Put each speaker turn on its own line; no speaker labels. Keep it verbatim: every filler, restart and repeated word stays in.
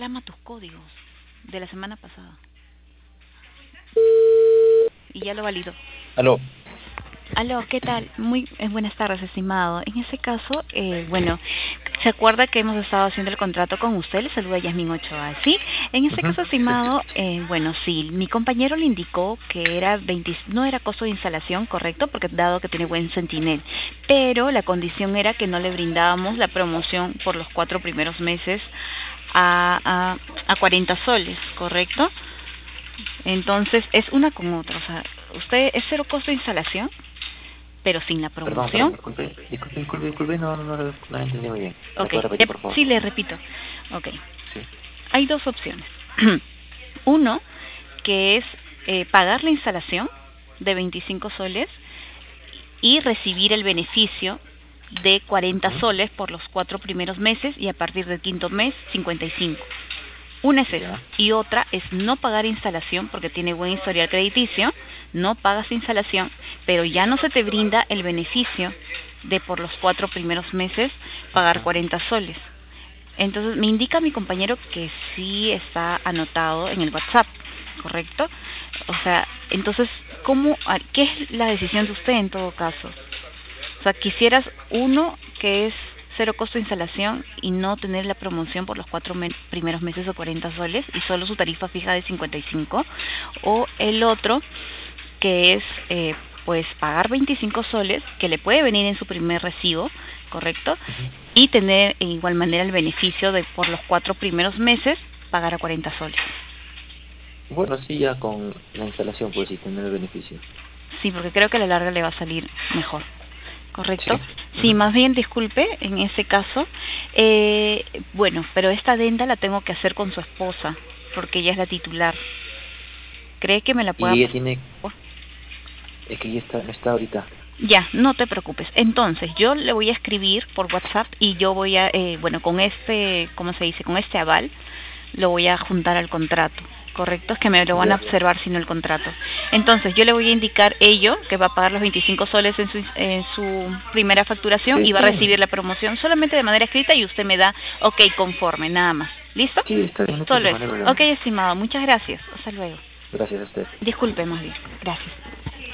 reclama tus códigos de la semana pasada. Y ya lo validó.
Aló.
Aló, ¿qué tal? Muy eh, buenas tardes, estimado. En ese caso, eh, bueno, ¿se acuerda que hemos estado haciendo el contrato con usted? Le saluda Yasmín Ochoa, ¿sí? En ese
Uh-huh.
caso, estimado, eh, bueno, sí, mi compañero le indicó que era veinte, no era costo de instalación, correcto, porque dado que tiene buen Sentinel, pero la condición era que no le brindábamos la promoción por los cuatro primeros meses a, a, a cuarenta soles, ¿correcto? Entonces, es una con otra, o sea, usted es cero costo de instalación, pero sin la
Perdón, perdón,
promoción.
disculpe, disculpe, disculpe, disculpe, no, no, no, no lo entendí muy bien. ¿Me
Ok,
puede
le,
repetir, por favor?
sí, le repito. Ok,
Sí.
hay dos opciones. Uno, que es eh, pagar la instalación de veinticinco soles y recibir el beneficio de cuarenta
Uh-huh.
soles por los cuatro primeros meses y a partir del quinto mes cincuenta y cinco. Una es esa.
Ya.
Y otra es no pagar instalación porque tiene buen historial crediticio, no pagas instalación, pero ya no se te brinda el beneficio de por los cuatro primeros meses pagar
Uh-huh.
cuarenta soles. Entonces me indica mi compañero que sí está anotado en el WhatsApp, ¿correcto? O sea, entonces, ¿cómo, ¿qué es la decisión de usted en todo caso? O sea, quisieras uno que es cero costo de instalación y no tener la promoción por los cuatro me primeros meses o cuarenta soles y solo su tarifa fija de cincuenta y cinco, o el otro que es eh, pues pagar veinticinco soles que le puede venir en su primer recibo, ¿correcto?
Uh-huh.
Y tener de igual manera el beneficio de por los cuatro primeros meses pagar a cuarenta soles.
Bueno, sí, ya con la instalación, pues sí, tener el beneficio.
Sí, porque creo que a la larga le va a salir mejor.
Sí.
¿Correcto? Sí,
Uh-huh.
más bien disculpe en ese caso. Eh, bueno, pero esta adenda la tengo que hacer con su esposa, porque ella es la titular. ¿Cree que me la pueda
Y ella
pasar?
tiene, es que ella está, no está ahorita.
Ya, no te preocupes. Entonces, yo le voy a escribir por WhatsApp y yo voy a, eh, bueno, con este, ¿cómo se dice? Con este aval, lo voy a juntar al contrato. Correcto, es que me lo van a
Ya.
observar sin el contrato. Entonces, yo le voy a indicar ello, que va a pagar los veinticinco soles en su, en su primera facturación
Sí,
y va a
está bien.
recibir la promoción solamente de manera escrita y usted me da ok conforme, nada más. ¿Listo?
Sí, está bien, no hay
Solo
problema,
eso.
no hay
Ok,
problema.
estimado, muchas gracias. Hasta luego.
Gracias a usted.
Disculpe más bien. Gracias.